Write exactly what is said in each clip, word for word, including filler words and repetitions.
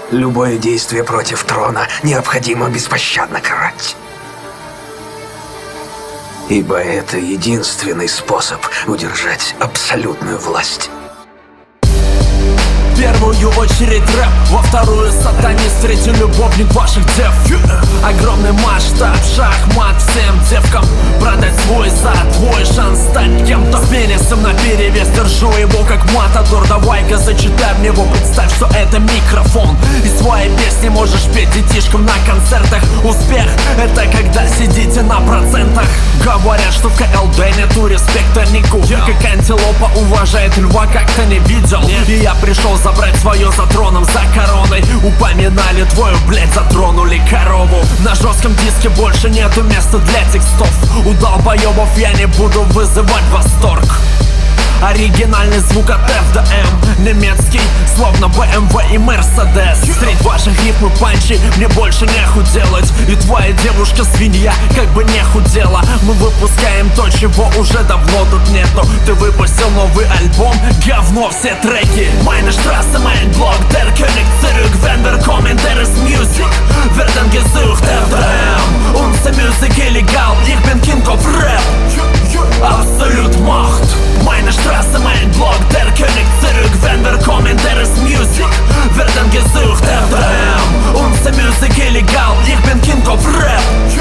Любое действие против трона необходимо беспощадно карать. Ибо это единственный способ удержать абсолютную власть. В первую очередь рэп, во вторую сатанист, третий любовник ваших дев. Огромный масштаб, шахмат всем девкам. Продать свой за твой шанс стать кем-то. С пенисом наперевес держу его как матадор. Давай-ка зачитай мне его, представь, что это микрофон. И свои песни можешь петь детишкам на концертах. Успех — это когда сидите на процентах. Говорят, что в ка эл дэ нету респекта нику. Как антилопа уважает льва, как-то не видел. И я пришел забрать свое за троном, за короной. Упоминали твою, блять, затронули корову. На жестком диске больше нету места для текстов. У долбоебов я не буду вызывать восторг. Оригинальный звук от эф дэ эм, немецкий, словно бэ эм вэ и Мерседес. Средь ваших рифм и панчей мне больше неху делать. И твоя девушка свинья, как бы не худела. Мы выпускаем то, чего уже давно тут нету. Ты выпустил новый альбом, говно все треки. Meine Straße, mein Blog, der König zurück. Wenn wir kommen, der ist Music, werden gesucht. эф дэ эм, unser Musik illegal. Ich bin King of Rap, absolut Macht. Meine Straße, mein Blog, der König zurück. Wenn wir kommen, der ist Music, werden gesucht. эф дэ эм, unser Musik illegal. Ich bin King of Rap,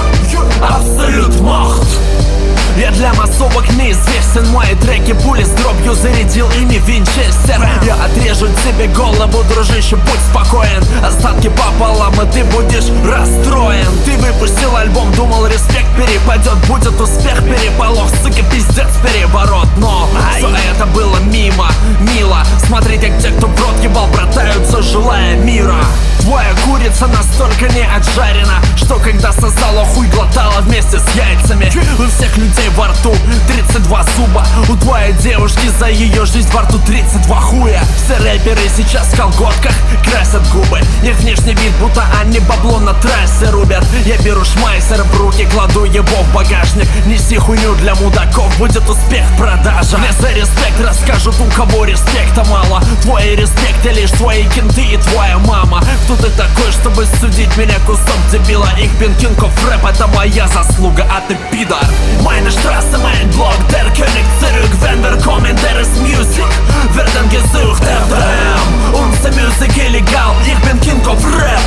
absolut Macht. Я для массовок неизвестен. Мои треки пули с дробью зарядил ими винчестер. Я отрежу тебе голову, дружище, будь спокоен. Остатки пополам, и ты будешь расстроен. Ты выпустил альбом, думал, респект перепадет. Будет успех, переполох, сука, пиздец, переворот. Но все это было мимо, мило. Смотри, как те, кто в рот ебал, братаются, желая мира. Твоя курица настолько не отжарена, что когда сосала, хуй глотала вместе с яйцами. У всех людей во рту тридцать два зуба. У твоей девушки за ее жизнь во рту тридцать два хуя. Все рэперы сейчас в колготках красят губы. Их внешний вид, будто они бабло на трассе рубят. Я беру шмайсер в руки, кладу его в багажник. Неси хуйню для мудаков, будет успех в продажах. Мне за респект расскажут, у кого респекта мало. Твои респекты лишь твои кенты и твоя мама. Кто ты такой, чтобы судить меня, кусок дебила? Ich bin King of Rap, это моя заслуга, а ты пидор. Meine Straße, mein Blog, der König zurück. Wenn wir kommen, der ist Music, werden gesucht. эф дэ эм, unser Musik illegal. Ich bin King of Rap,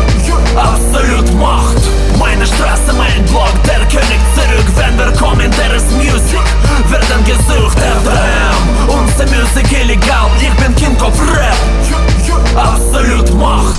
absolut Macht. Meine Straße, mein Blog, der König zurück. Wenn wir kommen, der ist Music, werden gesucht. эф дэ эм, unser Musik illegal. Ich bin King of Rap, absolut Macht.